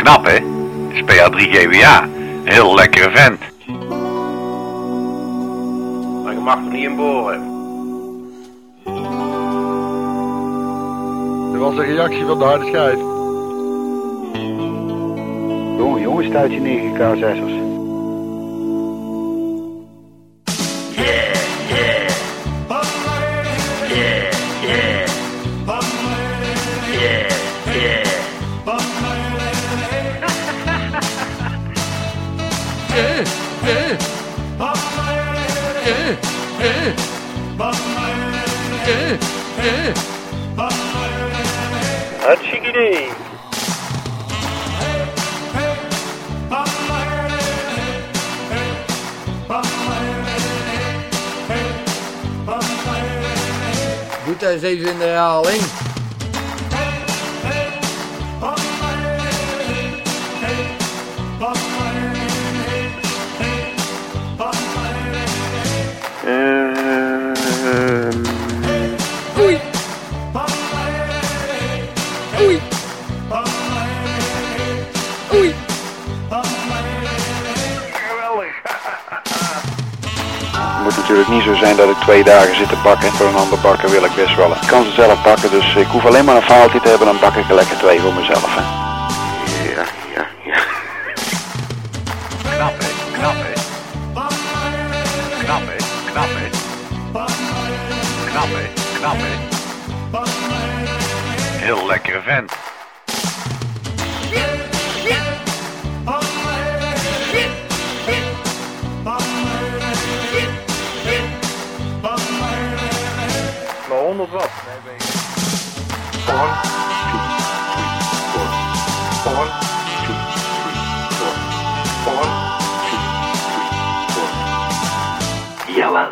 Knap, hè? SPA3 GWA. Heel lekkere vent. Maar je mag er niet in boren. Dat was een reactie van de harde schijf. Jongens, stuit je 9 K6'ers. Hartstikke idee. Doe dat eens even in de herhaling. Oei. Oei. Oei. Het moet natuurlijk niet zo zijn dat ik 2 dagen zit te bakken. Voor een ander bakken wil ik best wel. Ik kan ze zelf bakken, dus ik hoef alleen maar een faaltje te hebben. Dan bak ik er lekker 2 voor mezelf. Hè. Ja. Knap, hè? Knap, hè? Knap, hè? Knap, hè? Knap, hè? Knap, hè? Heel lekkere vent. Maar 100 watt. Jawel.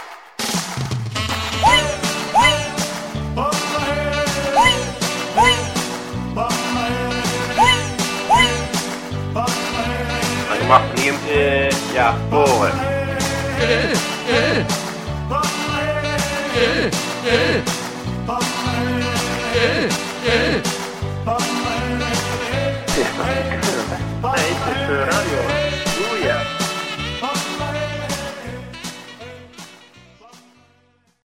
Maar je mag er niet in boren. Nee, het is radio.